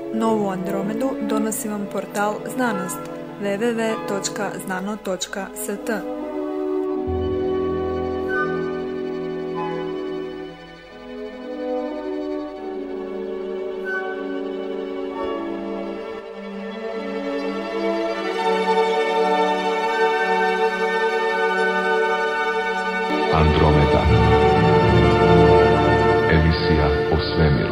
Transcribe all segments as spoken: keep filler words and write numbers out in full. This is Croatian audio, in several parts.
Novu Andromedu donosi vam portal Znanost w w w točka znano točka s t. Andromeda. Emisija o svemiru.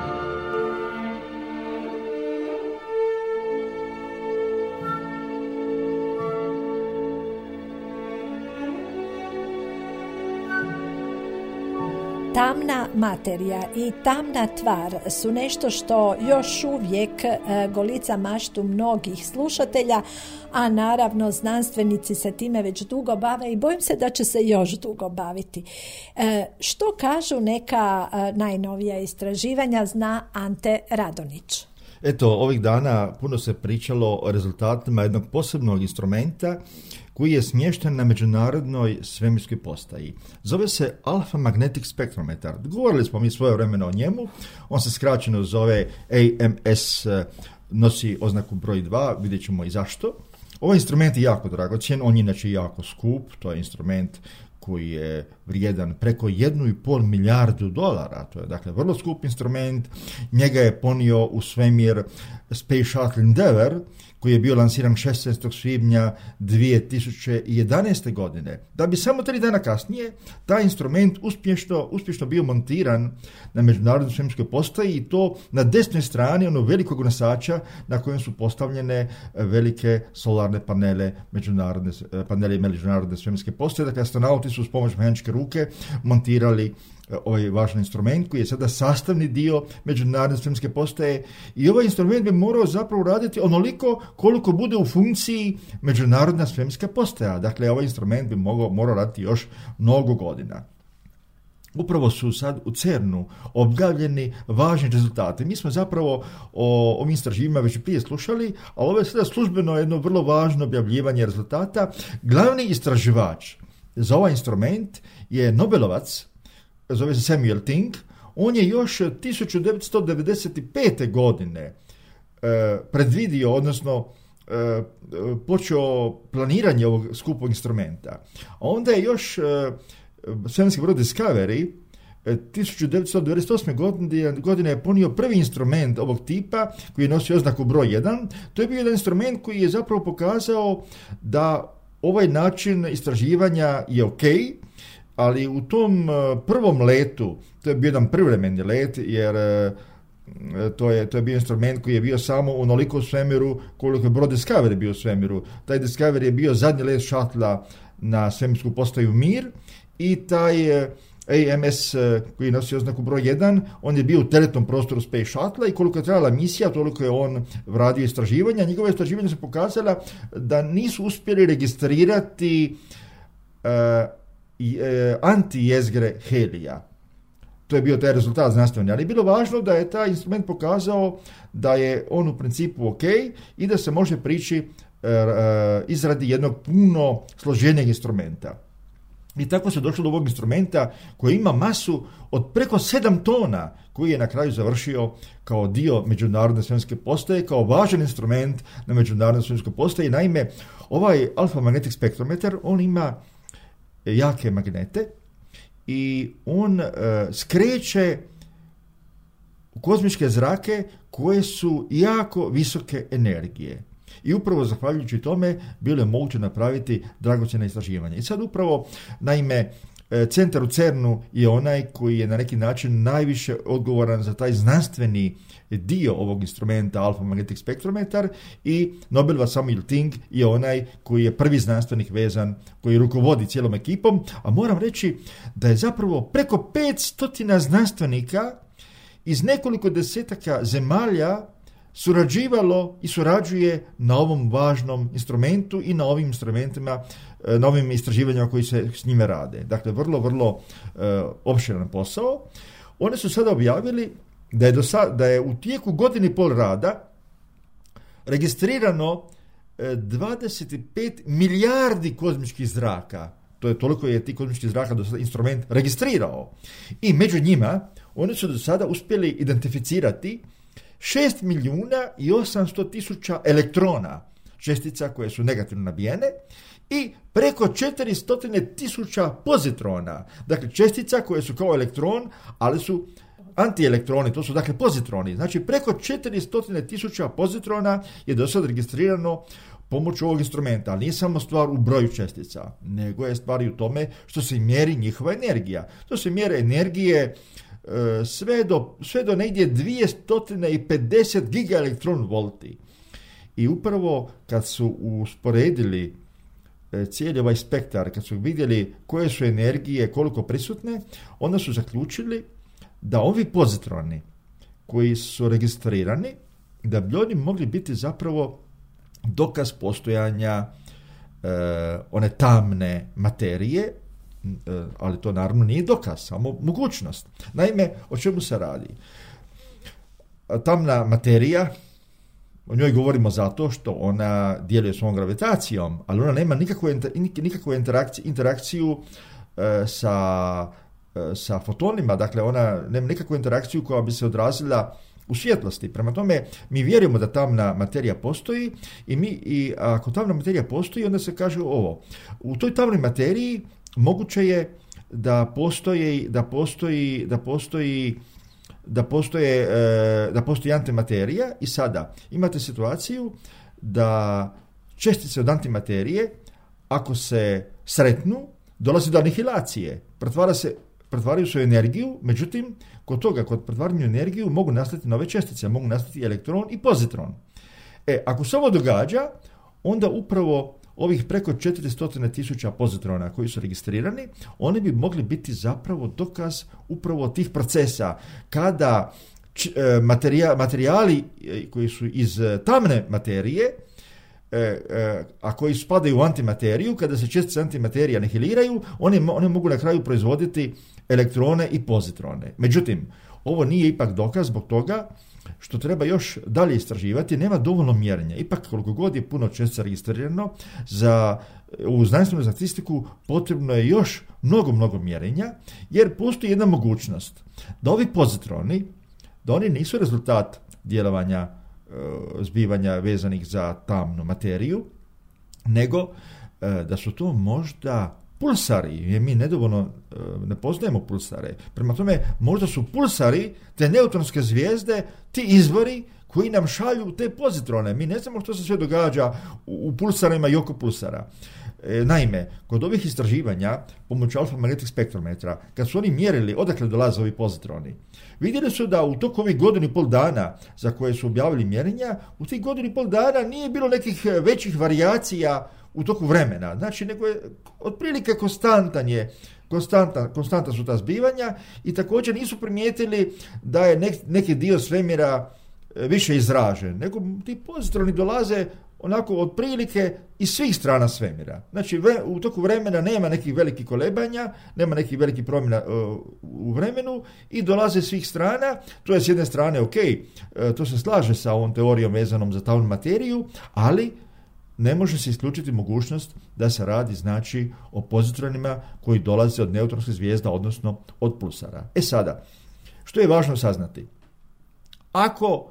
Tamna materija i tamna tvar su nešto što još uvijek golica maštu mnogih slušatelja, a naravno znanstvenici se time već dugo bave i bojim se da će se još dugo baviti. E, što kažu neka najnovija istraživanja, zna Ante Radonić. Eto, ovih dana puno se pričalo o rezultatima jednog posebnog instrumenta koji je smješten na međunarodnoj svemirskoj postaji. Zove se Alpha Magnetic Spectrometer. Govorili smo mi svojevremeno o njemu. On se skraćeno zove A M S, nosi oznaku broj dva, vidjet ćemo i zašto. Ovaj instrument je jako dragocjen, on je inače jako skup, to je instrument koji je vrijedan preko jednu i pol milijardu dolara. To je dakle vrlo skup instrument. Njega je ponio u svemir Space Shuttle Endeavour, koji je bio lansiran šesnaestog svibnja dvije tisuće jedanaeste. godine. Da bi samo tri dana kasnije taj instrument uspješno, uspješno bio montiran na međunarodnoj svemirskoj postaji i to na desnoj strani onog velikog nosača na kojem su postavljene velike solarne panele međunarodne, panele međunarodne svemirske postaje. Dakle, astronauti su s pomoć mehaničke ruke montirali ovaj važan instrument koji je sada sastavni dio međunarodne svemirske postaje i ovaj instrument bi morao zapravo raditi onoliko koliko bude u funkciji međunarodna svemirska postaja. Dakle, ovaj instrument bi mogao, morao raditi još mnogo godina. Upravo su sad u CERN-u objavljeni važni rezultati. Mi smo zapravo o ovim istraživanjima već prije slušali, a ovo je sada službeno jedno vrlo važno objavljivanje rezultata. Glavni istraživač za ovaj instrument je Nobelovac, zove se Samuel Ting. On je još tisuću devetsto devedeset pete. godine e, predvidio, odnosno e, počeo planiranje ovog skupog instrumenta. A onda je još e, svemirski brod Discovery e, tisuću devetsto devedeset osme. godine, godine je ponio prvi instrument ovog tipa koji je nosio oznaku broj jedan. To je bio jedan instrument koji je zapravo pokazao da ovaj način istraživanja je ok, ali u tom prvom letu, to je bio jedan privremeni let, jer to je, to je bio instrument koji je bio samo onoliko u svemiru koliko je brod Discovery bio u svemiru. Taj Discovery je bio zadnji let šatla na svemirsku postaju Mir i taj A M S koji nosi oznaku broj jedan, on je bio u teretnom prostoru Space Shuttle i koliko je trajala misija, toliko je on radio istraživanja. Njegove istraživanja su pokazala da nisu uspjeli registrirati uh, i e, antijezgre helija. To je bio taj rezultat znanstveni, ali je bilo važno da je taj instrument pokazao da je on u principu ok i da se može prići e, e, izradi jednog puno složenijeg instrumenta. I tako se došlo do ovog instrumenta koji ima masu od preko sedam tona, koji je na kraju završio kao dio međunarodne svemirske postaje, kao važan instrument na međunarodnoj svemirskoj postaji. Naime, ovaj Alpha Magnetic Spectrometer, on ima jake magnete i on uh, skreće kozmičke zrake koje su jako visoke energije. I upravo zahvaljujući tome bilo je moguće napraviti dragocjena istraživanja. I sad upravo, naime, centar u CERN-u je onaj koji je na neki način najviše odgovoran za taj znanstveni dio ovog instrumenta Alpha Magnetic Spectrometer i Nobelovac Samuel Ting je onaj koji je prvi znanstvenik vezan, koji rukovodi cijelom ekipom, a moram reći da je zapravo preko petsto znanstvenika iz nekoliko desetaka zemalja surađivalo i surađuje na ovom važnom instrumentu i na ovim instrumentima, na ovim istraživanjima koji se s njime rade. Dakle, vrlo, vrlo uh, opširan posao. Oni su sada objavili da je, do sad, da je u tijeku godini pol rada registrirano uh, dvadeset pet milijardi kozmičkih zraka. To je toliko je ti kozmičkih zraka do sada instrument registrirao. I među njima oni su do sada uspjeli identificirati šest milijuna i osamsto tisuća elektrona, čestica koje su negativno nabijene, i preko četiristo tisuća pozitrona, dakle čestica koje su kao elektron, ali su antielektroni, to su dakle pozitroni. Znači preko četiristo tisuća pozitrona je do sad registrirano pomoću ovog instrumenta, ali nije samo stvar u broju čestica, nego je stvar i u tome što se mjeri njihova energija. To se mjere energije e, sve do, sve do negdje dvjesto pedeset gigaelektron volti. I upravo kad su usporedili e, cijeli ovaj spektar, kad su vidjeli koje su energije, koliko prisutne, onda su zaključili da ovi pozitroni koji su registrirani, da bi oni mogli biti zapravo dokaz postojanja e, one tamne materije, e, ali to naravno nije dokaz, samo mogućnost. Naime, o čemu se radi? Tamna materija, o njoj govorimo zato što ona djeluje svojom gravitacijom, ali ona nema nikakvu, nikakvu interakciju, interakciju e, sa, e, sa fotonima, dakle ona nema nikakvu interakciju koja bi se odrazila u svjetlosti. Prema tome, mi vjerujemo da tamna materija postoji i, mi, i ako tamna materija postoji, onda se kaže ovo. U toj tamnoj materiji moguće je da postoji, da postoji, da postoji, da postoje, e, da postoji antimaterija i sada imate situaciju da čestice od antimaterije, ako se sretnu, dolazi do anihilacije. Pretvara se pretvaraju svoju energiju, međutim, kod toga, kod pretvaranja energiju, mogu nastati nove čestice, mogu nastati elektron i pozitron. E, ako se ovo događa, onda upravo ovih preko četiristo tisuća pozitrona koji su registrirani, oni bi mogli biti zapravo dokaz upravo tih procesa, kada č, e, materija, materijali koji su iz tamne materije, E, e, a koji spadaju u antimateriju, kada se čestice antimaterije anihiliraju, one, one mogu na kraju proizvoditi elektrone i pozitrone. Međutim, ovo nije ipak dokaz zbog toga što treba još dalje istraživati, nema dovoljno mjerenja. Ipak, koliko god je puno čestica registrirano, za, u znanstvenu statistiku potrebno je još mnogo, mnogo mjerenja, jer postoji jedna mogućnost da ovi pozitroni, da oni nisu rezultat djelovanja zbivanja vezanih za tamnu materiju, nego da su to možda pulsari, jer mi nedovoljno ne poznajemo pulsare. Prema tome, možda su pulsari, te neutronske zvijezde, ti izvori koji nam šalju te pozitrone. Mi ne znamo što se sve događa u pulsarima i oko pulsara. Naime, kod ovih istraživanja pomoću alfa-magnetskog spektrometra, kad su oni mjerili odakle dolaze ovi pozitroni, vidjeli su da u toku ovih godinu i pol dana za koje su objavili mjerenja, u tih godinu i pol dana nije bilo nekih većih varijacija u toku vremena. Znači, nego je otprilike konstantan je, konstanta, konstanta su ta zbivanja i također nisu primijetili da je nek, neki dio svemira više izražen, nego ti pozitroni dolaze onako otprilike iz svih strana svemira. Znači, u toku vremena nema nekih velikih kolebanja, nema nekih velikih promjena uh, u vremenu i dolaze svih strana. To je s jedne strane ok, uh, to se slaže sa ovom teorijom vezanom za tamnu materiju, ali ne može se isključiti mogućnost da se radi, znači, o pozitronima koji dolaze od neutronskih zvijezda, odnosno od pulsara. E sada, što je važno saznati? Ako,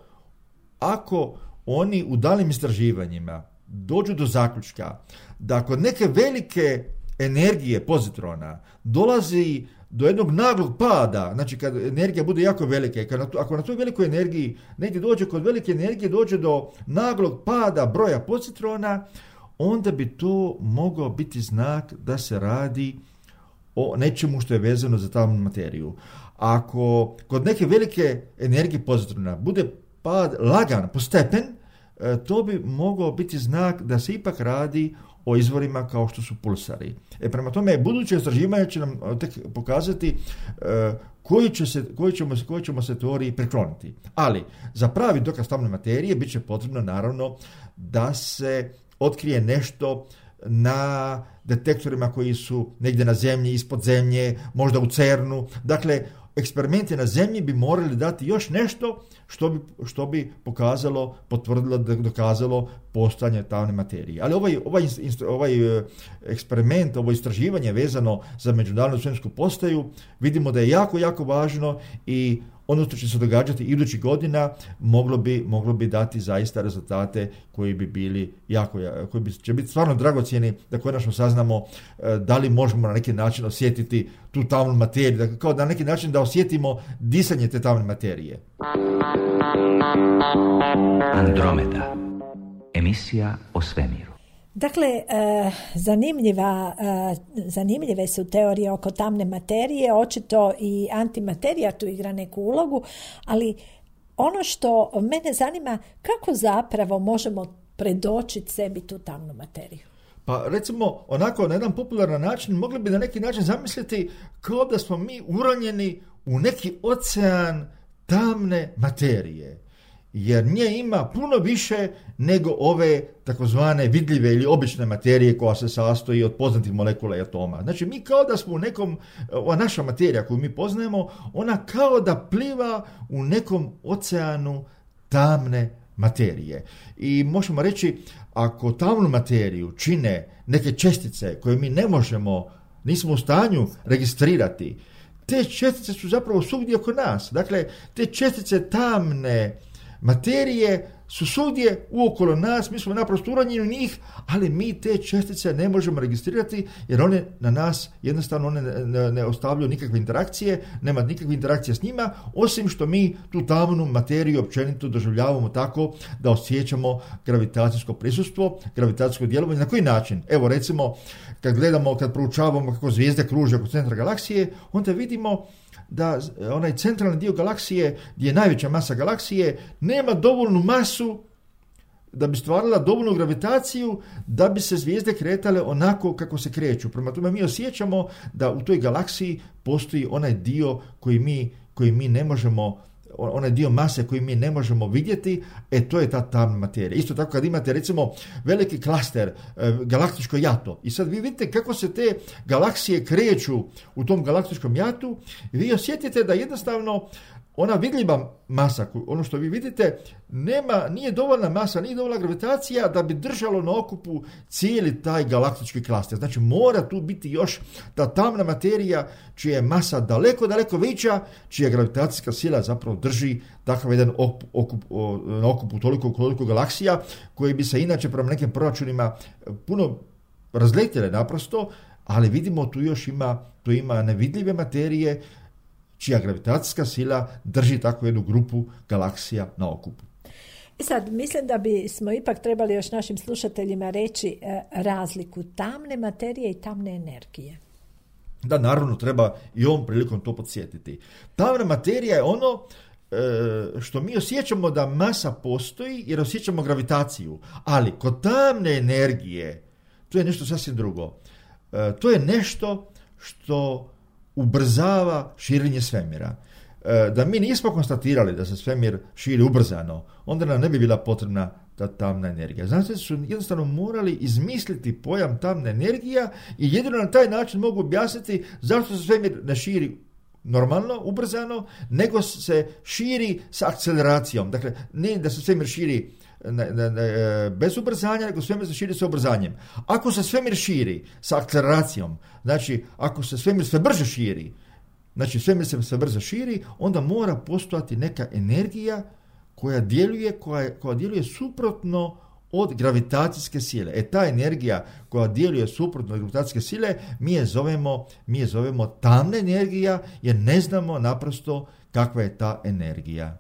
ako oni u daljim istraživanjima dođu do zaključka da kod neke velike energije pozitrona dolazi do jednog naglog pada, znači kad energija bude jako velika, kad na to, ako na toj velikoj energiji negdje dođe, kod velike energije dođe do naglog pada broja pozitrona, onda bi to mogao biti znak da se radi o nečemu što je vezano za tamnu materiju. Ako kod neke velike energije pozitrona bude pad lagan, postepen, to bi mogao biti znak da se ipak radi o izvorima kao što su pulsari. E, prema tome, buduće istraživanje će nam tek pokazati uh, koji, će se, koji, ćemo, koji ćemo se teoriji prekloniti. Ali, za pravi dokaz tamne materije bit će potrebno, naravno, da se otkrije nešto na detektorima koji su negdje na zemlji, ispod zemlje, možda u CERNu. Dakle, eksperimenti na zemlji bi morali dati još nešto što bi, što bi pokazalo, potvrdilo, dokazalo postojanje tamne materije. Ali ovaj, ovaj, ovaj eksperiment, ovo istraživanje vezano za međunarodnu svemirsku postaju, vidimo da je jako, jako važno i ono što će se događati idućih godina moglo bi, moglo bi dati zaista rezultate koji bi bili jako, koji bi, će biti stvarno dragocjeni da konačno saznamo da li možemo na neki način osjetiti tu tamnu materiju, dakle, kao da na neki način da osjetimo disanje te tamne materije. Andromeda, emisija o svemiru. Dakle, e, zanimljiva, e, zanimljive su teorije oko tamne materije, očito i antimaterija tu igra neku ulogu, ali ono što mene zanima, kako zapravo možemo predočiti sebi tu tamnu materiju? Pa recimo, onako na jedan popularan način mogli bi na neki način zamisliti kao da smo mi uronjeni u neki ocean tamne materije. Jer nje ima puno više nego ove takozvane vidljive ili obične materije koja se sastoji od poznatih molekula i atoma. Znači mi kao da smo u nekom, ova naša materija koju mi poznajemo, ona kao da pliva u nekom oceanu tamne materije. I možemo reći, ako tamnu materiju čine neke čestice koje mi ne možemo, nismo u stanju registrirati, te čestice su zapravo svugdje oko nas. Dakle, te čestice tamne materije su svugdje uokolo nas, mi smo naprosto uranjeni u njih, ali mi te čestice ne možemo registrirati jer one na nas jednostavno one ne, ne, ne ostavljaju nikakve interakcije, nema nikakve interakcije s njima, osim što mi tu tamnu materiju općenito doživljavamo tako da osjećamo gravitacijsko prisustvo, gravitacijsko djelovanje. Na koji način? Evo recimo, kad gledamo, kad proučavamo kako zvijezde kruže oko centra galaksije, onda vidimo da onaj centralni dio galaksije, gdje je najveća masa galaksije, nema dovoljnu masu da bi stvarala dovoljnu gravitaciju da bi se zvijezde kretale onako kako se kreću. Prema tome mi osjećamo da u toj galaksiji postoji onaj dio koji mi, koji mi ne možemo, onaj dio mase koji mi ne možemo vidjeti, e to je ta tamna materija. Isto tako kad imate recimo veliki klaster, e, galaktičko jato, i sad vi vidite kako se te galaksije kreću u tom galaktičkom jatu i vi osjetite da jednostavno ona vidljiva masa, ono što vi vidite, nema, nije dovoljna masa, nije dovoljna gravitacija da bi držalo na okupu cijeli taj galaktički klaster. Znači mora tu biti još ta tamna materija čija je masa daleko, daleko veća, čija gravitacijska sila zapravo drži takav jedan okup, na okupu toliko, toliko galaksija koji bi se inače prema nekim proračunima puno razletjele naprosto, ali vidimo tu još ima, tu ima nevidljive materije čija gravitacijska sila drži takvu jednu grupu galaksija na okupu. I sad, mislim da bismo ipak trebali još našim slušateljima reći e, razliku tamne materije i tamne energije. Da, naravno, treba i ovom prilikom to podsjetiti. Tamna materija je ono e, što mi osjećamo da masa postoji jer osjećamo gravitaciju, ali kod tamne energije to je nešto sasvim drugo. E, to je nešto što ubrzava širenje svemira. E, da mi nismo konstatirali da se svemir širi ubrzano, onda nam ne bi bila potrebna ta tamna energija. Znanstvenici su jednostavno morali izmisliti pojam tamna energija i jedino na taj način mogu objasniti zašto se svemir ne širi normalno, ubrzano, nego se širi sa akceleracijom. Dakle, ne da se svemir širi Ne, ne, ne, bez ubrzanja, nego svemir se širi sa ubrzanjem. Ako se svemir širi sa akceleracijom, znači ako se svemir sve brže širi, znači svemir se sve brže širi, onda mora postojati neka energija koja djeluje, koja, koja djeluje suprotno od gravitacijske sile. E ta energija koja djeluje suprotno od gravitacijske sile, mi je zovemo, mi je zovemo tamna energija, jer ne znamo naprosto kakva je ta energija.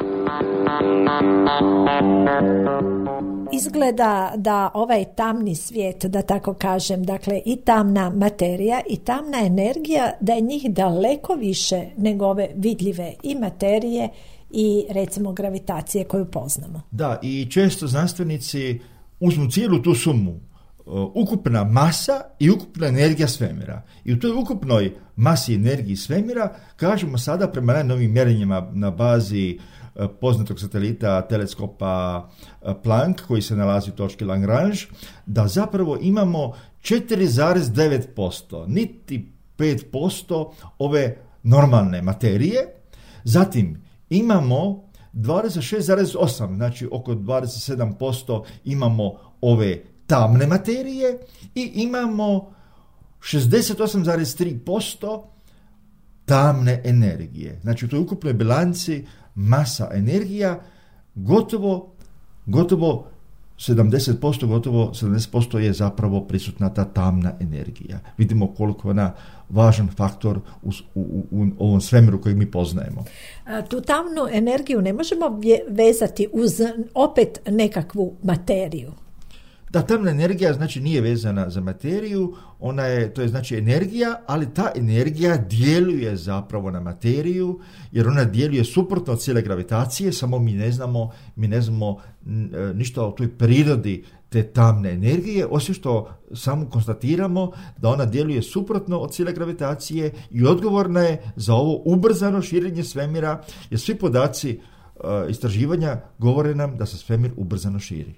Izgleda da ovaj tamni svijet, da tako kažem, dakle i tamna materija i tamna energija, da je njih daleko više nego ove vidljive i materije i recimo gravitacije koju poznamo. Da, i često znanstvenici uzmu cijelu tu sumu, ukupna masa i ukupna energija svemira. I u toj ukupnoj masi i energiji svemira kažemo sada prema najnovijim mjerenjima na bazi poznatog satelita teleskopa Planck koji se nalazi u točki Lagrange, da zapravo imamo četiri zarez devet posto, niti pet posto ove normalne materije. Zatim imamo dvadeset šest zarez osam, znači oko dvadeset sedam posto imamo ove tamne materije i imamo šezdeset osam zarez tri posto tamne energije. Znači u toj ukupnoj bilanci masa energija gotovo, gotovo sedamdeset posto, gotovo sedamdeset posto je zapravo prisutna ta tamna energija. Vidimo koliko je ona važan faktor u, u, u ovom svemiru koji mi poznajemo. A, tu tamnu energiju ne možemo vezati uz opet nekakvu materiju. Da, tamna energija znači nije vezana za materiju, ona je, to je znači energija, ali ta energija djeluje zapravo na materiju, jer ona djeluje suprotno od cijele gravitacije, samo mi ne znamo, mi ne znamo ništa o toj prirodi te tamne energije, osim što samo konstatiramo da ona djeluje suprotno od cijele gravitacije i odgovorna je za ovo ubrzano širenje svemira, jer svi podaci uh, istraživanja govore nam da se svemir ubrzano širi.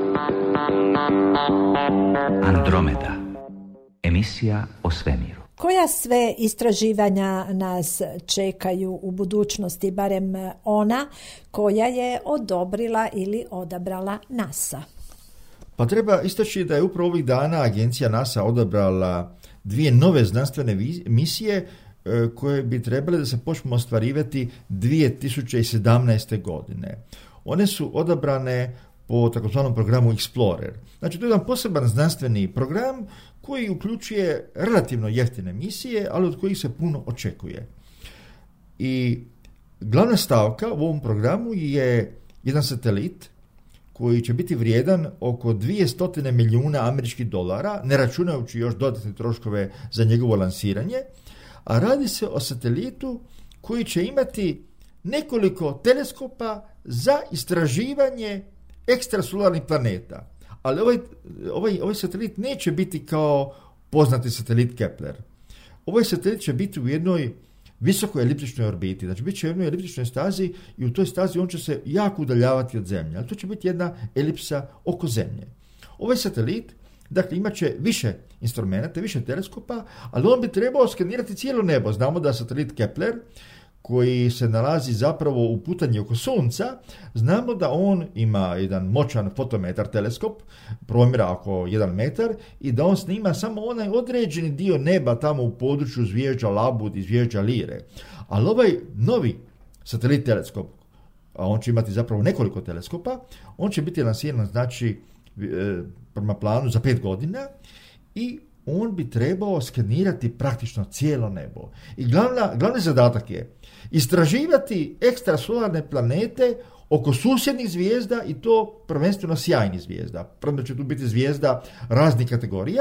Andromeda. Emisija o svemiru. Koja sve istraživanja nas čekaju u budućnosti, barem ona koja je odobrila ili odabrala NASA? Pa treba istaći da je upravo ovih dana agencija NASA odabrala dvije nove znanstvene misije koje bi trebale da se počnu ostvarivati dvije tisuće sedamnaeste. godine. One su odabrane po takozvanom programu Explorer. Znači, to je jedan poseban znanstveni program koji uključuje relativno jeftine misije, ali od kojih se puno očekuje. I glavna stavka u ovom programu je jedan satelit koji će biti vrijedan oko dvjesto milijuna američkih dolara, ne računajući još dodatne troškove za njegovo lansiranje, a radi se o satelitu koji će imati nekoliko teleskopa za istraživanje ekstrasolarnih planeta. Ali ovaj, ovaj, ovaj satelit neće biti kao poznati satelit Kepler. Ovaj satelit će biti u jednoj visokoj eliptičnoj orbiti, znači bit će u jednoj eliptičnoj stazi i u toj stazi on će se jako udaljavati od Zemlje, ali to će biti jedna elipsa oko Zemlje. Ovaj satelit, dakle, imat će više instrumenta, više teleskopa, ali on bi trebao skenirati cijelo nebo. Znamo da satelit Kepler, koji se nalazi zapravo u putanji oko Sunca, znamo da on ima jedan moćan fotometar teleskop, promjera oko jedan metar, i da on snima samo onaj određeni dio neba tamo u području zvijezđa Labud i zvijezđa Lire. Ali ovaj novi satelit teleskop, a on će imati zapravo nekoliko teleskopa, on će biti lansiran, znači, prema planu za pet godina i on bi trebao skenirati praktično cijelo nebo. I glavna, glavni zadatak je istraživati ekstrasolarne planete oko susjednih zvijezda i to prvenstveno sjajnih zvijezda. Prvo će tu biti zvijezda raznih kategorija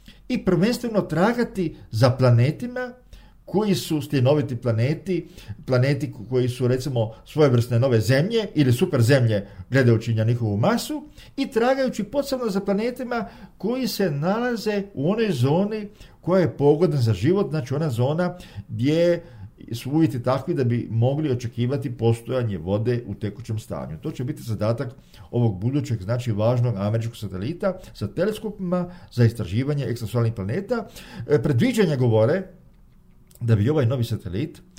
i prvenstveno tragati za planetima koji su stjenoviti planeti, planeti koji su recimo svojevrsne nove zemlje ili super zemlje gledajući na njihovu masu i tragajući posebno za planetima koji se nalaze u onoj zoni koja je pogodna za život, znači ona zona gdje su uvjeti takvi da bi mogli očekivati postojanje vode u tekućem stanju. To će biti zadatak ovog budućeg, znači važnog američkog satelita sa teleskopima za istraživanje ekstrasolarnih planeta. E, predviđanja govore da bi ovaj novi satelit e,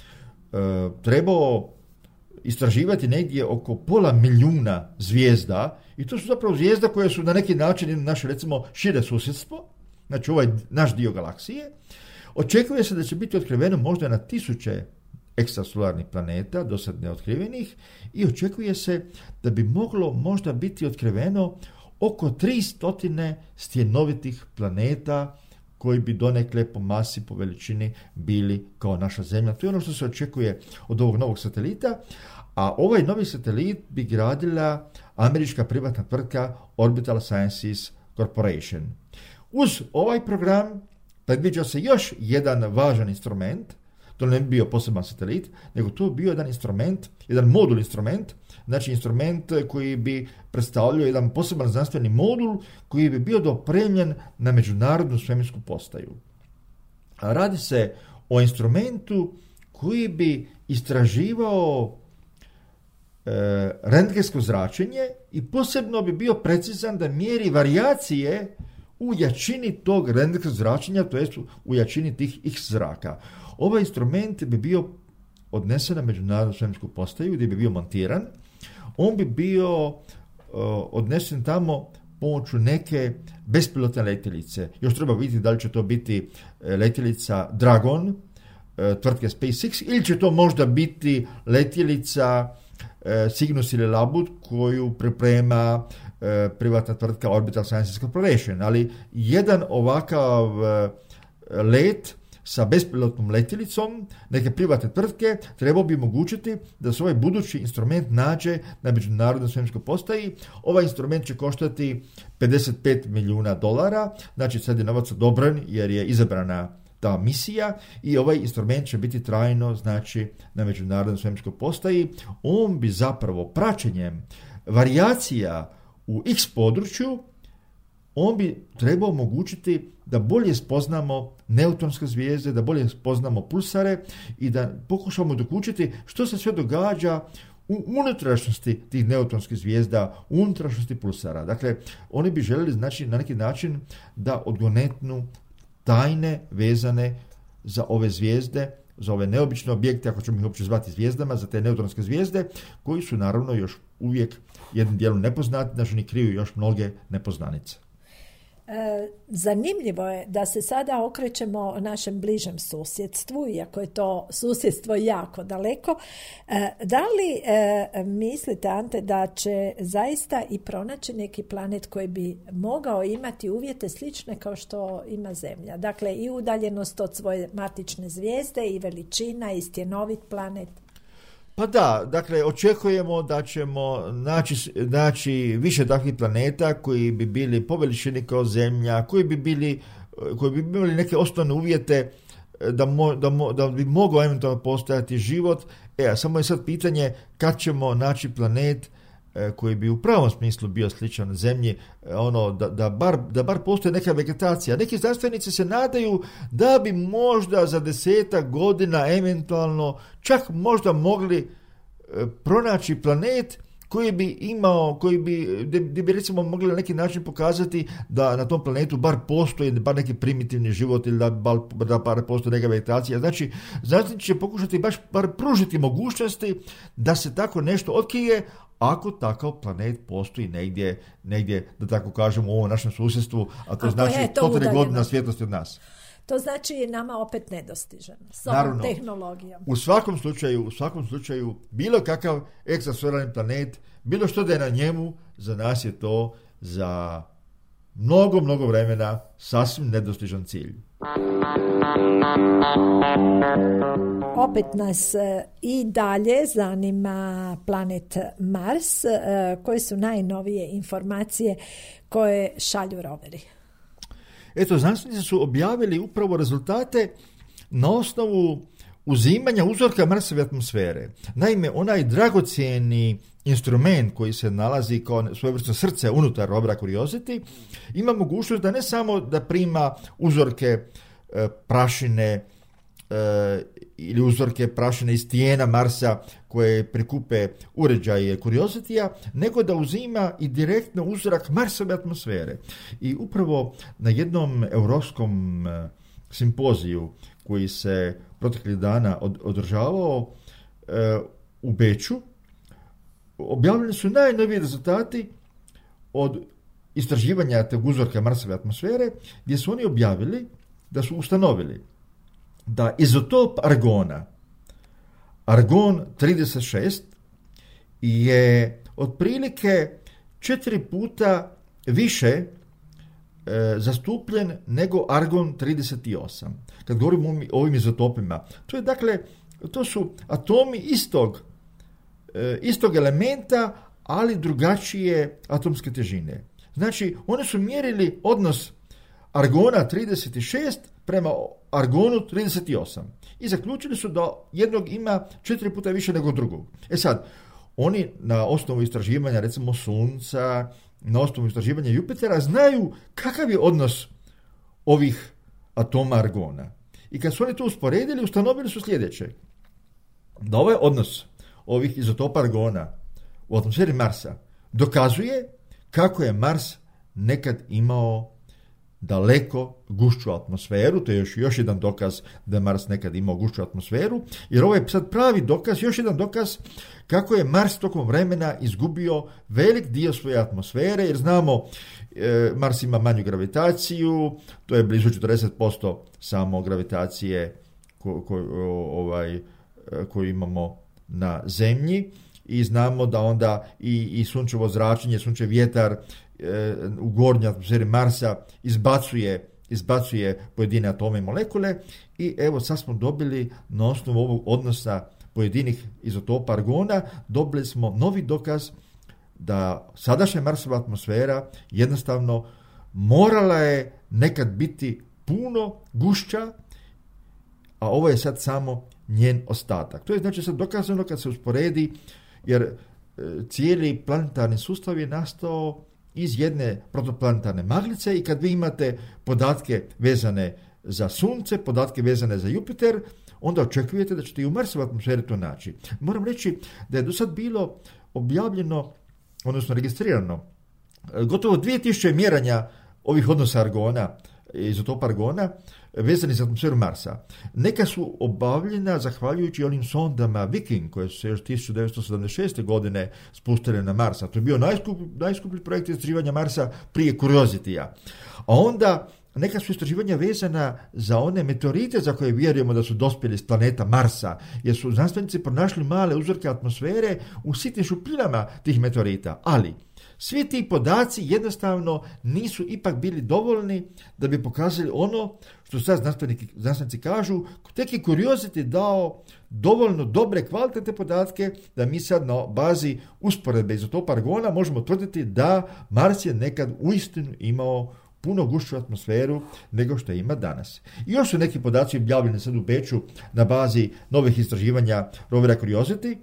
trebao istraživati negdje oko pola milijuna zvijezda i to su zapravo zvijezda koje su na neki način naše recimo šire susjedstvo, znači ovaj naš dio galaksije. Očekuje se da će biti otkriveno možda na tisuće ekstrasolarnih planeta, do sad neotkrivenih, i očekuje se da bi moglo možda biti otkriveno oko tristo stjenovitih planeta koji bi donekle po masi, po veličini bili kao naša Zemlja. To je ono što se očekuje od ovog novog satelita, a ovaj novi satelit bi gradila američka privatna tvrtka Orbital Sciences Corporation. Uz ovaj program predviđa se još jedan važan instrument, to ne bi bio poseban satelit, nego to bi bio jedan instrument, jedan modul instrument, znači instrument koji bi predstavljao jedan poseban znanstveni modul koji bi bio dopremljen na međunarodnu svemirsku postaju. A radi se o instrumentu koji bi istraživao e, rentgensko zračenje i posebno bi bio precizan da mjeri varijacije u jačini tog rentgenskog zračenja, to jest u jačini tih X zraka. Ovaj instrument bi bio odnesen na međunarodnu svemirsku postaju gdje bi bio montiran. On bi bio uh, odnesen tamo pomoću neke bespilotne letjelice. Još treba vidjeti da li će to biti letjelica Dragon, tvrtke SpaceX, ili će to možda biti letjelica e, Cygnus ili Labut koju priprema e, privatna tvrtka Orbital Sciences Corporation, ali jedan ovakav e, let sa bespilotnom letjelicom neke privatne tvrtke trebao bi omogućiti da se ovaj budući instrument nađe na međunarodnoj svemirskoj postaji. Ovaj instrument će koštati pedeset pet milijuna dolara, znači sad je novac odobren jer je izabrana ta misija i ovaj instrument će biti trajno, znači, na međunarodnoj svemirskoj postaji. On bi zapravo praćenjem varijacija u X području, on bi trebao omogućiti da bolje spoznamo neutronske zvijezde, da bolje spoznamo pulsare i da pokušamo dokučiti što se sve događa u unutrašnjosti tih neutronskih zvijezda, u unutrašnjosti pulsara. Dakle, oni bi željeli, znači, na neki način da odgonetnu tajne vezane za ove zvijezde, za ove neobične objekte, ako ćemo ih uopće zvati zvijezdama, za te neutronske zvijezde, koji su naravno još uvijek jednim dijelom nepoznati, znači oni kriju još mnoge nepoznanice. Zanimljivo je da se sada okrećemo našem bližem susjedstvu, iako je to susjedstvo jako daleko. Da li mislite, Ante, da će zaista i pronaći neki planet koji bi mogao imati uvjete slične kao što ima Zemlja? Dakle, i udaljenost od svoje matične zvijezde, i veličina, i stjenovit planet. Pa da, dakle, očekujemo da ćemo naći, naći više takvih planeta koji bi bili po veličini kao Zemlja, koji bi bili, koji bi imali neke osnovne uvjete da, mo, da, mo, da bi mogao eventualno postojati život. E, a samo je sad pitanje kad ćemo naći planet koji bi u pravom smislu bio sličan Zemlji, ono, da, da, bar, da bar postoji neka vegetacija. Neki znanstvenici se nadaju da bi možda za desetak godina eventualno čak možda mogli e, pronaći planet koji bi imao, koji bi, gdje bi recimo mogli na neki način pokazati da na tom planetu bar postoji bar neki primitivni život ili da bar, da bar postoji neka vegetacija. Znači, znanstvenici će pokušati baš bar pružiti mogućnosti da se tako nešto otkrije, ako takav planet postoji negdje, negdje, da tako kažemo, u ovom našem susjedstvu, a to a znači stotine godina svjetlosti od nas. To znači je nama opet nedostižan s ovom Naravno, tehnologijom. U svakom slučaju, u svakom slučaju, bilo kakav ekstrasolarni planet, bilo što da je na njemu, za nas je to za mnogo, mnogo vremena sasvim nedostižan cilj. Opet nas i dalje zanima planet Mars. Koje su najnovije informacije koje šalju roveri? Eto, znanstvenici su objavili upravo rezultate na osnovu uzimanja uzorka Marsove atmosfere. Naime, onaj dragocjeni instrument koji se nalazi kao svojevrsno srce unutar rovera Curiosity ima mogućnost da ne samo da prima uzorke e, prašine e, ili uzorke prašine iz tijena Marsa koje prikupe uređaje Curiosity-a, nego da uzima i direktno uzorak Marsove atmosfere. I upravo na jednom europskom e, simpoziju koji se proteklih dana od, održavao e, u Beču, objavljeni su najnoviji rezultati od istraživanja tog uzorka Marsove atmosfere, gdje su oni objavili da su ustanovili da izotop argona, argon trideset šest, je otprilike četiri puta više e, zastupljen nego argon trideset osam. Kad govorimo o ovim izotopima, to je dakle, to su atomi istog, e, istog elementa, ali drugačije atomske težine. Znači, oni su mjerili odnos argona trideset šest prema argonu trideset osam i zaključili su da jednog ima četiri puta više nego drugog. E sad, oni na osnovu istraživanja recimo Sunca, na osnovu istraživanja Jupitera znaju kakav je odnos ovih atoma argona. I kad su oni to usporedili, ustanovili su sljedeće. Da ovaj odnos ovih izotopa argona u atmosferi Marsa dokazuje kako je Mars nekad imao daleko gušću atmosferu, to je još, još jedan dokaz da je Mars nekad imao gušću atmosferu, jer ovo je sad pravi dokaz, još jedan dokaz kako je Mars tokom vremena izgubio velik dio svoje atmosfere, jer znamo e, Mars ima manju gravitaciju, to je blizu četrdeset posto samo gravitacije ko, ko, ovaj, koju imamo na zemlji i znamo da onda i, i sunčevo zračenje, sunčev vjetar e, u gornjoj atmosferi Marsa izbacuje, izbacuje pojedine atome i molekule i evo sad smo dobili na osnovu ovog odnosa pojedinih izotopa argona, dobili smo novi dokaz da sadašnja Marsova atmosfera jednostavno morala je nekad biti puno gušća, a ovo je sad samo njen ostatak. To je znači sad dokazano kad se usporedi, jer e, cijeli planetarni sustav je nastao iz jedne protoplanetarne maglice i kad vi imate podatke vezane za Sunce, podatke vezane za Jupiter, onda očekujete da ćete i u Marsovoj atmosferi to naći. Moram reći da je do sad bilo objavljeno, odnosno registrirano, gotovo dvije tisuće mjeranja ovih odnosa argona, izotopa argona, vezani za atmosferu Marsa. Neka su obavljena zahvaljujući onim sondama Viking, koje su se još tisuću devetsto sedamdeset šeste. godine spustile na Marsa. To je bio najskup, najskuplji projekt istraživanja Marsa prije Curiosity-a. A onda neka su istraživanja vezana za one meteorite za koje vjerujemo da su dospjeli s planeta Marsa, jer su znanstvenici pronašli male uzorke atmosfere u sitnim šupljinama tih meteorita. Ali svi ti podaci jednostavno nisu ipak bili dovoljni da bi pokazali ono što sad znanstvenici kažu, tek je Curiosity dao dovoljno dobre kvalitetne podatke da mi sad na bazi usporedbe izotopa argona možemo tvrditi da Mars je nekad uistinu imao puno gušću atmosferu nego što ima danas. I još su neki podaci objavljeni sad u Beču na bazi novih istraživanja rovera Curiosity.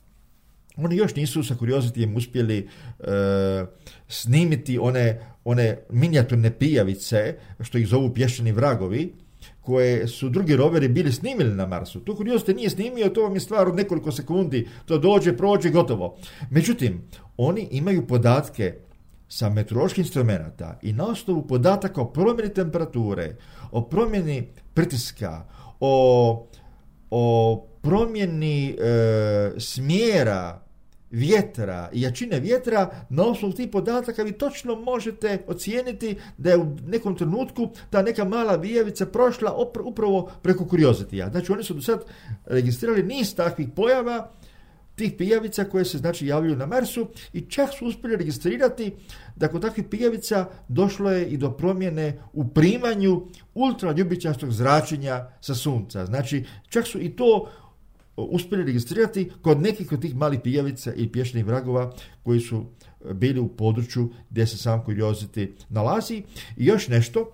Oni još nisu sa Curiosityjem uspjeli e, snimiti one, one minijaturne pijavice, što ih zovu pješčani vragovi, koje su drugi roveri bili snimili na Marsu. To Curiosity nije snimio, to vam je stvar od nekoliko sekundi, to dođe, prođe, gotovo. Međutim, oni imaju podatke sa meteoroloških instrumenta i na osnovu podataka o promjeni temperature, o promjeni pritiska, o, o promjeni e, smjera vjetra i jačine vjetra, na osnovu tih podataka vi točno možete ocijeniti da je u nekom trenutku ta neka mala vijevica prošla opr- upravo preko Curiosity-a. Znači oni su do sad registrirali niz takvih pojava, tih pijavica koje se znači javljaju na Marsu i čak su uspjeli registrirati da kod takvih pijavica došlo je i do promjene u primanju ultraljubičastog zračenja sa Sunca. Znači čak su i to uspjeli registrirati kod nekih od tih malih pijavica i pješčanih vragova koji su bili u području gdje se sam Curiosity nalazi. I još nešto,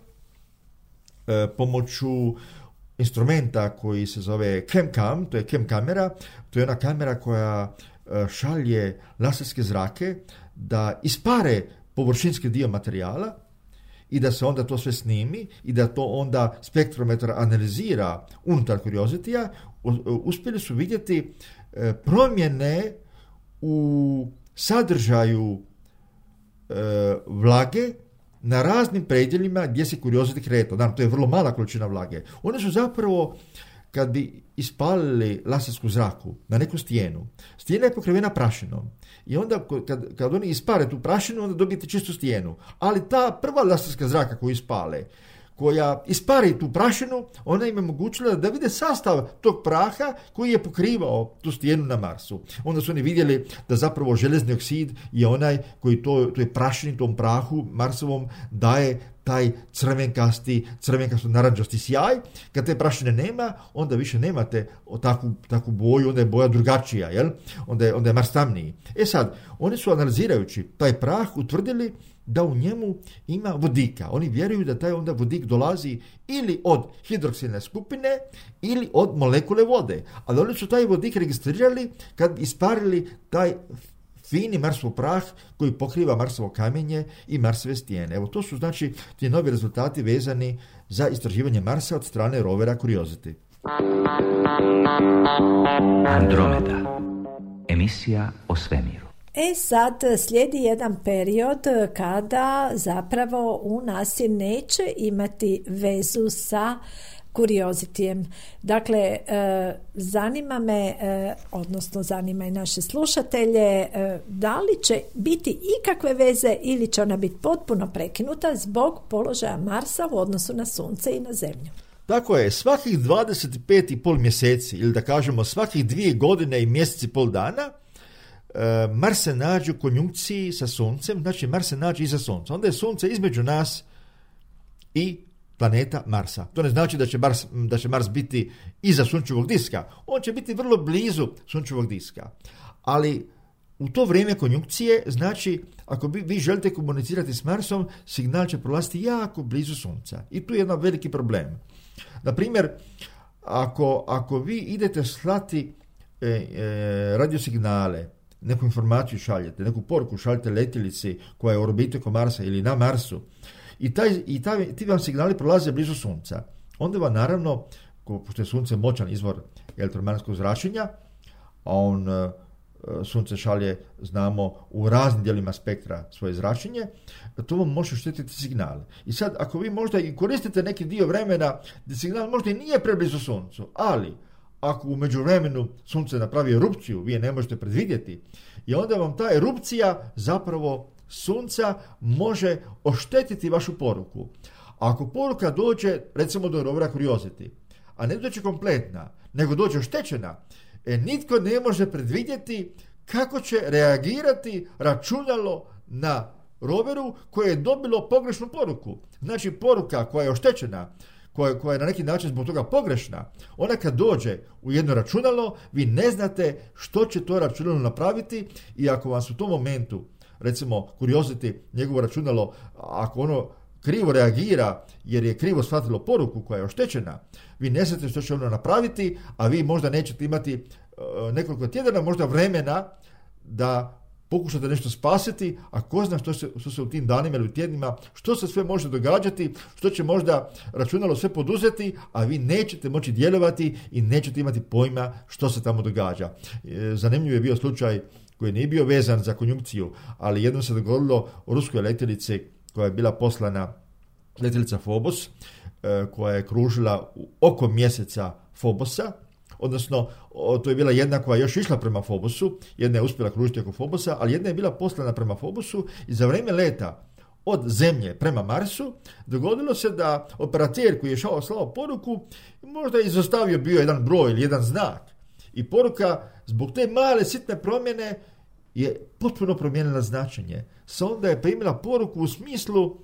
e, pomoću instrumenta koji se zove ChemCam, to je chem kamera, to je ona kamera koja e, šalje laserske zrake da ispare površinski dio materijala i da se onda to sve snimi i da to onda spektrometar analizira unutar Curiosity-a. Uspjeli su vidjeti e, promjene u sadržaju e, vlage na raznim predjelima gdje se Curiosity kretao. Naravno, to je vrlo mala količina vlage. One su zapravo, kad bi ispalili lasersku zraku na neku stijenu, stijena je pokrivena prašinom. I onda kad, kad oni ispare tu prašinu, onda dobijete čistu stijenu. Ali ta prva laserska zraka koju ispale, koja ispari tu prašinu, ona im je omogućila da vide sastav tog praha koji je pokrivao tu stijenu na Marsu. Onda su oni vidjeli da zapravo železni oksid je onaj koji to, to je prašini, tom prahu Marsovom daje taj crvenkasti, crvenkasto narančasti sjaj. Kad te prašine nema, onda više nemate takvu, takvu boju, onda je boja drugačija, jel? Onda je, onda je Mars tamniji. E sad, oni su analizirajući taj prah utvrdili da u njemu ima vodika. Oni vjeruju da taj onda vodik dolazi ili od hidroksilne skupine ili od molekule vode. Ali oni su taj vodik registrirali kad isparili taj fini Marsov prah koji pokriva Marsovo kamenje i Marsove stijene. Evo, to su znači ti novi rezultati vezani za istraživanje Marsa od strane rovera Curiosity. Andromeda. Emisija o svemiru. E sad slijedi jedan period kada zapravo u nas neće imati vezu sa Curiosityjem. Dakle, e, zanima me, e, odnosno zanima i naše slušatelje, e, da li će biti ikakve veze ili će ona biti potpuno prekinuta zbog položaja Marsa u odnosu na Sunce i na Zemlju. Tako je, svakih dvadeset pet i pol mjeseci, ili da kažemo svakih dvije godine i mjeseci pol dana, Mars se nađe u konjunkciji sa Suncem, znači Mars se nađe iza Sunca. Onda je Sunce između nas i planeta Marsa. To ne znači da će Mars, da će Mars biti iza sunčevog diska. On će biti vrlo blizu sunčevog diska. Ali u to vrijeme konjunkcije, znači, ako vi, vi želite komunicirati s Marsom, signal će prolaziti jako blizu Sunca. I tu je jedan veliki problem. Na primjer, ako, ako vi idete slati e, e, radiosignale, neku informaciju šaljete, neku poruku šaljete letjelici koja je u orbiti oko Marsa ili na Marsu, i, taj, i taj, ti vam signali prolaze blizu Sunca, onda vam naravno, pošto je Sunce moćan izvor elektromagnetskog zračenja, a on Sunce šalje, znamo, u raznim dijelima spektra svoje zračenje, to vam može štetiti signal. I sad, ako vi možda i koristite neki dio vremena gdje signal možda i nije preblizu Suncu, ali ako u međuvremenu Sunce napravi erupciju, vi je ne možete predvidjeti, i onda vam ta erupcija zapravo Sunca može oštetiti vašu poruku. Ako poruka dođe, recimo do rovera Curiosity, a ne dođe kompletna, nego dođe oštećena, e, nitko ne može predvidjeti kako će reagirati računalo na roveru koje je dobilo pogrešnu poruku. Znači, poruka koja je oštećena, koja, koja je na neki način zbog toga pogrešna, ona kad dođe u jedno računalo, vi ne znate što će to računalo napraviti, i ako vas u tom momentu, recimo Curiosity, njegovo računalo, ako ono krivo reagira jer je krivo shvatilo poruku koja je oštećena, vi ne znate što će ono napraviti, a vi možda nećete imati uh, nekoliko tjedana možda vremena da pokušate nešto spasiti, a ko zna što se, što se u tim danima ili u tjednima, što se sve može događati, što će možda računalo sve poduzeti, a vi nećete moći djelovati i nećete imati pojma što se tamo događa. E, zanimljiv je bio slučaj koji nije bio vezan za konjunkciju, ali jednom se dogodilo u ruskoj letjelici koja je bila poslana, letjelica Phobos, e, koja je kružila oko mjeseca Phobosa, odnosno to je bila jedna koja je još išla prema Phobosu, jedna je uspjela kružiti oko Phobosa, ali jedna je bila poslana prema Phobosu, i za vrijeme leta od Zemlje prema Marsu dogodilo se da operater koji je šao slao poruku možda je izostavio bio jedan broj ili jedan znak, i poruka zbog te male sitne promjene je potpuno promijenila značenje. Sonda je primila poruku u smislu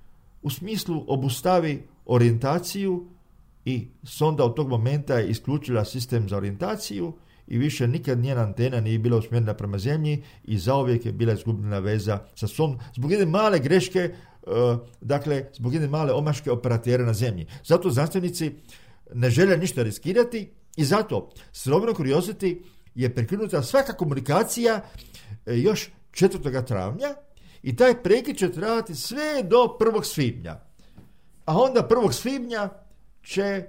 u smislu obustavi orijentaciju, i sonda od tog momenta je isključila sistem za orijentaciju i više nikad njena antena nije bila usmjerena prema Zemlji i zauvijek je bila izgubljena veza sa sondom zbog jedne male greške, uh, dakle zbog jedne male omaške operatera na Zemlji. Zato znanstvenici ne žele ništa riskirati i zato s roverom Curiosity je prekinuta svaka komunikacija još četvrtog travnja i taj prekid će trajati sve do prvog svibnja. A onda prvog svibnja će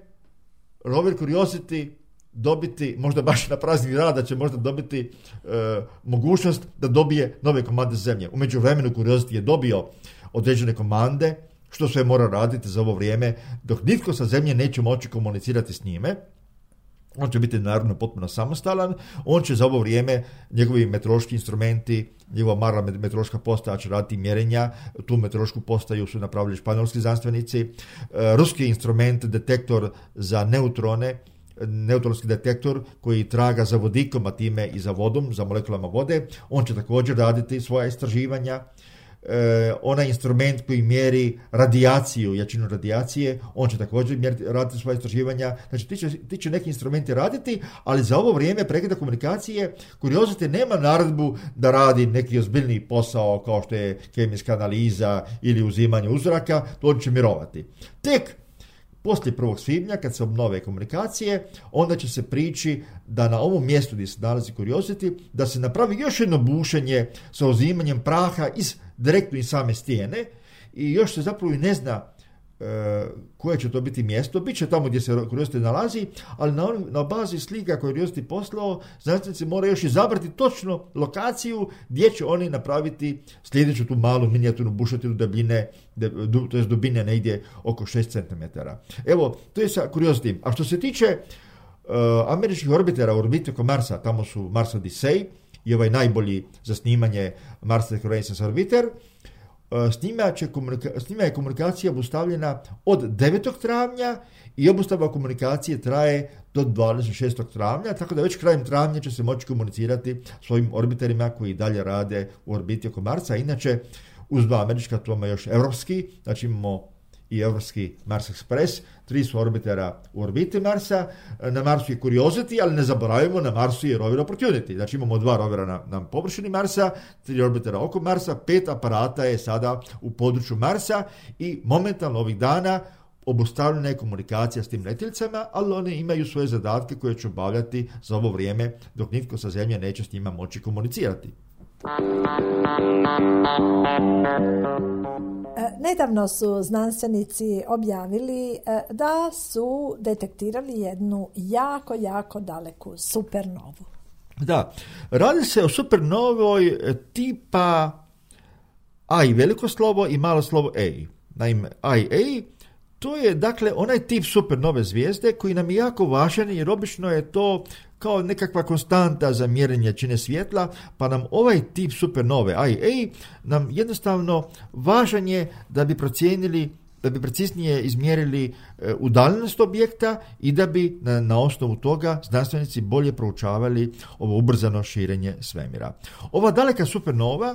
rover Curiosity dobiti, možda baš na praznik rada će možda dobiti e, mogućnost da dobije nove komande s Zemlje. U međuvremenu Curiosity je dobio određene komande, što sve mora raditi za ovo vrijeme, dok nitko sa Zemlje neće moći komunicirati s njime. On će biti naravno potpuno samostalan, on će za ovo vrijeme, njegovi meteorološki instrumenti, njegova mala meteorološka postaja će raditi mjerenja, tu meteorološku postaju su napravili španjolski znanstvenici, e, ruski instrument, detektor za neutrone, neutronski detektor koji traga za vodikom, a time i za vodom, za molekulama vode, on će također raditi svoja istraživanja. E, onaj instrument koji mjeri radijaciju, jačinu radijacije, on će također mjeriti, raditi svoje istraživanja. Znači, ti će, ti će neki instrumenti raditi, ali za ovo vrijeme prekida komunikacije Curiosity nema naredbu da radi neki ozbiljni posao kao što je kemijska analiza ili uzimanje uzoraka, to on će mirovati. Tek poslije prvog svibnja, kad se obnove komunikacije, onda će se prići da na ovom mjestu gdje se nalazi Curiosity, da se napravi još jedno bušenje sa uzimanjem praha iz direktno iz same stijene, i još se zapravo i ne zna e, koje će to biti mjesto. Biće tamo gdje se Curiosity nalazi, ali na, na bazi slika koju je Curiosity poslao, znanstvenici moraju još izabrati točno lokaciju gdje će oni napraviti sljedeću tu malu minijaturnu bušotinu dubine, to je dubine negdje oko šest centimetara. Evo, to je sa Curiosity. A što se tiče uh, američkih orbitera u orbiti oko Marsa, tamo su Mars Odyssey i ovaj najbolji za snimanje Mars Reconnaissance Orbiter, S njima, će komunika- s njima je komunikacija obustavljena od devetog travnja i obustava komunikacije traje do dvadeset šestog travnja, tako da već krajem travnja će se moći komunicirati s ovim orbiterima koji dalje rade u orbiti oko Marsa. Inače, uz dva američka, to ima još evropski, znači imamo i evropski Mars Express, tri su orbitera u orbiti Marsa, na Marsu je Curiosity, ali ne zaboravimo, na Marsu je rover Opportunity, znači imamo dva rovera na, na površini Marsa, tri orbitera oko Marsa, pet aparata je sada u području Marsa i momentalno ovih dana obustavljena je komunikacija s tim letjelicama, ali one imaju svoje zadatke koje će obavljati za ovo vrijeme dok nitko sa Zemlje neće s njima moći komunicirati. Nedavno su znanstvenici objavili da su detektirali jednu jako, jako daleku supernovu. Da, radi se o supernovoj tipa A i veliko slovo i malo slovo A. Naime, I A, to je dakle onaj tip supernove zvijezde koji nam je jako važan jer obično je to kao nekakva konstanta za mjerenje jačine svjetla, pa nam ovaj tip supernove I A nam jednostavno važan je da bi procijenili, da bi preciznije izmjerili e, udaljenost objekta i da bi na, na osnovu toga znanstvenici bolje proučavali ovo ubrzano širenje svemira. Ova daleka supernova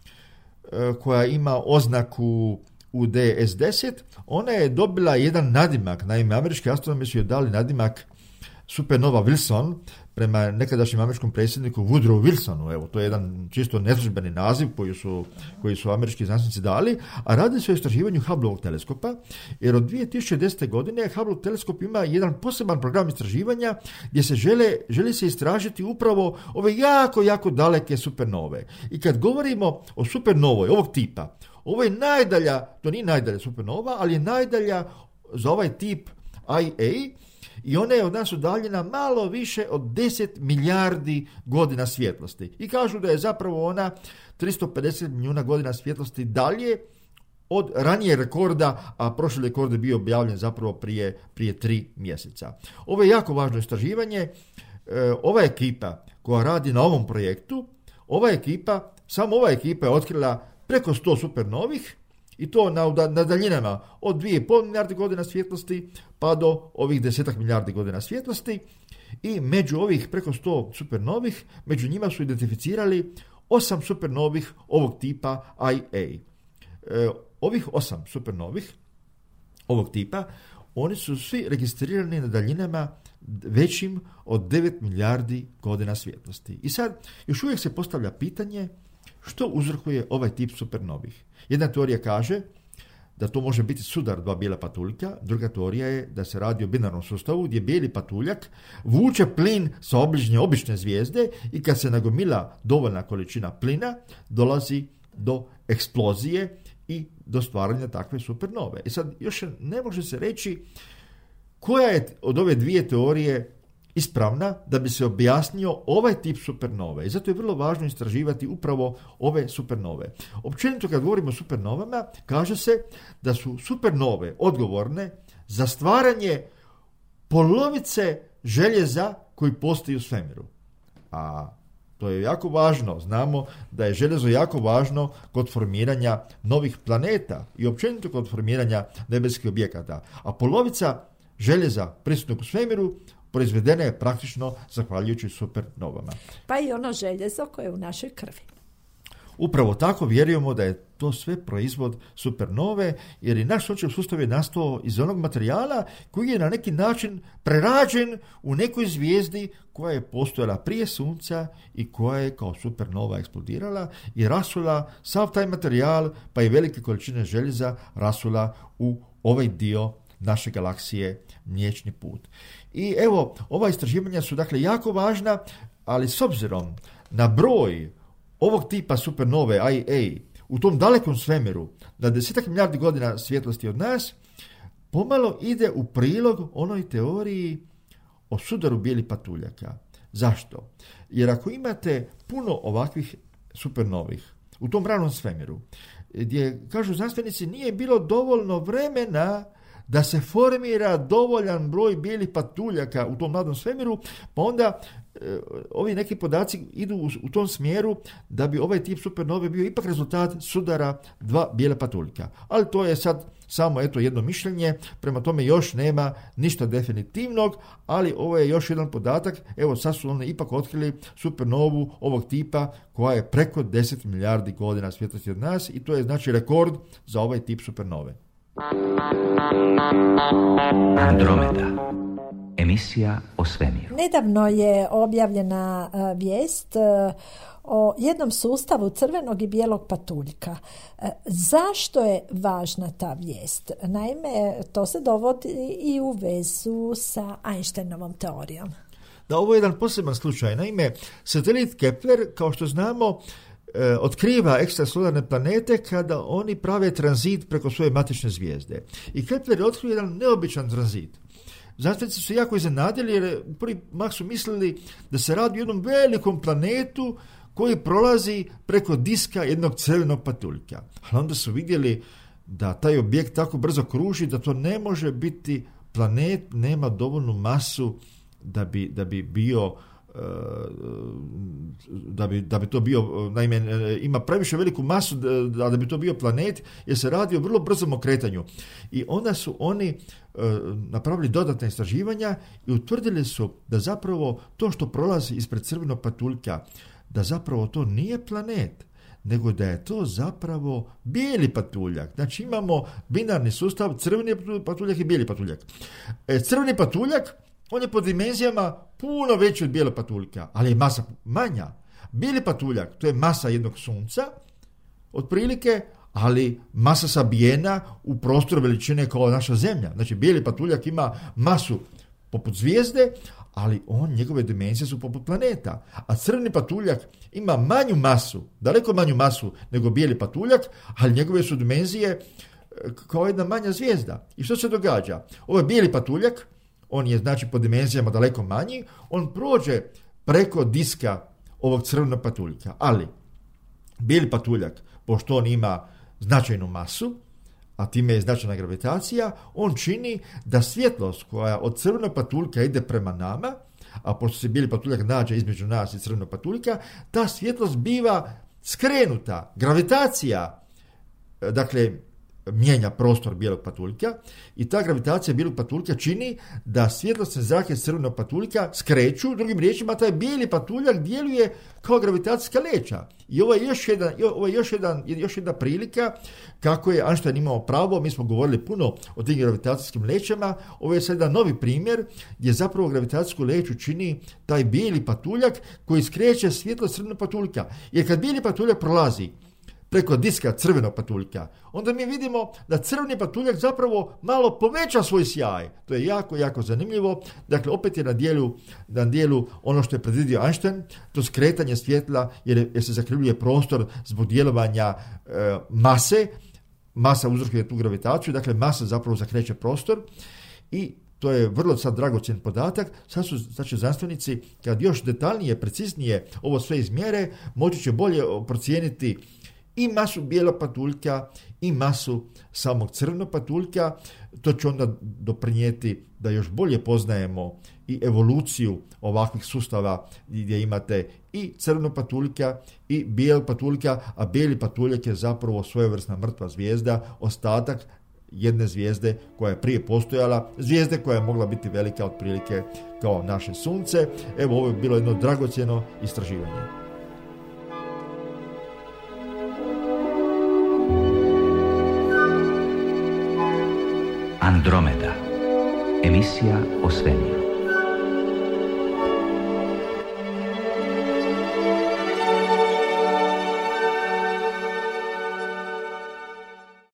e, koja ima oznaku U D S deset, ona je dobila jedan nadimak, naime američki astronomi su joj dali nadimak supernova Wilson prema nekadašnjem američkom predsjedniku Woodrow Wilsonu. Evo, to je jedan čisto neslužbeni naziv koji su, koji su američki znanstvenici dali, a radi se o istraživanju Hubbleovog teleskopa, jer od dvije tisuće desete. godine Hubble teleskop ima jedan poseban program istraživanja gdje se žele, želi se istražiti upravo ove jako, jako daleke supernove. I kad govorimo o supernovoj ovog tipa, ovo je najdalja, to nije najdalja supernova, ali je najdalja za ovaj tip I A i ona je od nas udaljena malo više od deset milijardi godina svjetlosti. I kažu da je zapravo ona tristo pedeset milijuna godina svjetlosti dalje od ranije rekorda, a prošli rekord je bio objavljen zapravo prije, prije tri mjeseca. Ovo je jako važno istraživanje. E, ova ekipa koja radi na ovom projektu, ova ekipa, samo ova ekipa je otkrila preko sto supernovih i to na, na daljinama od dvije i pol milijarde godina svjetlosti pa do ovih desetak milijardi godina svjetlosti i među ovih preko sto supernovih, među njima su identificirali osam supernovih ovog tipa I A. E, ovih osam supernovih ovog tipa, oni su svi registrirani na daljinama većim od devet milijardi godina svjetlosti. I sad još uvijek se postavlja pitanje što uzrokuje ovaj tip supernovih. Jedna teorija kaže da to može biti sudar dva bijela patuljka, druga teorija je da se radi o binarnom sustavu gdje bijeli patuljak vuče plin sa obližnje obične zvijezde i kad se nagomila dovoljna količina plina, dolazi do eksplozije i do stvaranja takve supernove. I sad još ne može se reći koja je od ove dvije teorije ispravna da bi se objasnio ovaj tip supernove. I zato je vrlo važno istraživati upravo ove supernove. Općenito kad govorimo o supernovama, kaže se da su supernove odgovorne za stvaranje polovice željeza koji postoji u svemiru. A to je jako važno. Znamo da je željezo jako važno kod formiranja novih planeta i općenito kod formiranja nebeskih objekata. A polovica željeza prisutnog u svemiru proizvedena je praktično zahvaljujući supernovama. Pa i ono željezo koje je u našoj krvi. Upravo tako vjerujemo da je to sve proizvod supernove, jer i naš sunčev sustav je nastao iz onog materijala koji je na neki način prerađen u nekoj zvijezdi koja je postojala prije sunca i koja je kao supernova eksplodirala i rasula sav taj materijal, pa i velike količine željeza rasula u ovaj dio naše galaksije Mliječni put. I evo, ova istraživanja su dakle jako važna, ali s obzirom na broj ovog tipa supernove I A u tom dalekom svemiru, na desetak milijardi godina svjetlosti od nas, pomalo ide u prilog onoj teoriji o sudaru bijelih patuljaka. Zašto? Jer ako imate puno ovakvih supernovih u tom ranom svemiru, gdje, kažu znanstvenici, nije bilo dovoljno vremena da se formira dovoljan broj bijelih patuljaka u tom mladom svemiru, pa onda e, ovi neki podaci idu u, u tom smjeru da bi ovaj tip supernove bio ipak rezultat sudara dva bijela patuljka. Ali to je sad samo eto jedno mišljenje, prema tome još nema ništa definitivnog, ali ovo je još jedan podatak. Evo sad su oni ipak otkrili supernovu ovog tipa koja je preko deset milijardi godina svjetlosti od nas i to je znači rekord za ovaj tip supernove. Andromeda. Emisija o svemiru. Nedavno je objavljena uh, vijest uh, o jednom sustavu crvenog i bijelog patuljka. Uh, zašto je važna ta vijest? Naime, to se dovodi i u vezu sa Einsteinovom teorijom. Da, ovo je jedan poseban slučaj. Naime, satelit Kepler, kao što znamo, E, otkriva ekstrasolarne planete kada oni prave tranzit preko svoje matične zvijezde. I Kepler je otkrio jedan neobičan tranzit. Znanstvenici su jako iznenadili jer u prvi mah su mislili da se radi o jednom velikom planetu koji prolazi preko diska jednog crvenog patuljka. Ali onda su vidjeli da taj objekt tako brzo kruži da to ne može biti planet, nema dovoljnu masu da bi, da bi bio Da bi, da bi to bio, naime, ima previše veliku masu da, da bi to bio planet, jer se radi o vrlo brzom okretanju. I onda su oni e, napravili dodatna istraživanja i utvrdili su da zapravo to što prolazi ispred crvenog patuljka, da zapravo to nije planet, nego da je to zapravo bijeli patuljak. Znači imamo binarni sustav, crveni patuljak i bijeli patuljak. E, crveni patuljak, on je po dimenzijama puno veći od bijelog patuljka, ali je masa manja. Bijeli patuljak, to je masa jednog sunca, otprilike, ali masa sabijena u prostoru veličine kao naša Zemlja. Znači, bijeli patuljak ima masu poput zvijezde, ali on, njegove dimenzije su poput planeta. A crveni patuljak ima manju masu, daleko manju masu nego bijeli patuljak, ali njegove su dimenzije kao jedna manja zvijezda. I što se događa? Ovo je bijeli patuljak, on je znači po dimenzijama daleko manji, on prođe preko diska ovog crvenog patuljka, ali bijeli patuljak, pošto on ima značajnu masu, a time je značajna gravitacija, on čini da svjetlost koja od crvenog patuljka ide prema nama, a pošto se bijeli patuljak nađe između nas i crvenog patuljka, ta svjetlost biva skrenuta. Gravitacija, dakle, mijenja prostor bijelog patuljka i ta gravitacija bijelog patuljka čini da svjetlosne zrake crvenog patuljka skreću, drugim riječima taj bijeli patuljak djeluje kao gravitacijska leća. I ovo je još, jedan, ovo je još, jedan, još jedna prilika kako je Einstein imao pravo. Mi smo govorili puno o tim gravitacijskim lećama. Ovo je sad jedan novi primjer gdje zapravo gravitacijsku leću čini taj bijeli patuljak koji skreće svjetlost crvenog patuljka. Jer kad bijeli patuljak prolazi preko diska crvenog patuljka, onda mi vidimo da crveni patuljak zapravo malo poveća svoj sjaj. To je jako, jako zanimljivo. Dakle, opet je na dijelu, na dijelu ono što je predvidio Einstein, to skretanje svjetla, jer, jer se zakrivljuje prostor zbog djelovanja e, mase. Masa uzrokuje tu gravitaciju, dakle masa zapravo zakreće prostor i to je vrlo sad dragocjen podatak. Sad su znači, znanstvenici, kad još detaljnije, preciznije ovo sve izmjere, moći će bolje procijeniti i masu bijelog patuljka i masu samog crvenog patuljka. To će onda doprinijeti da još bolje poznajemo i evoluciju ovakvih sustava gdje imate i crvenog patuljka i bijelog patuljka, a bijeli patuljak je zapravo svojevrsna mrtva zvijezda, ostatak jedne zvijezde koja je prije postojala, zvijezde koja je mogla biti velika otprilike kao naše sunce. Evo, ovo je bilo jedno dragocjeno istraživanje. Andromeda. Emisija o svemiru.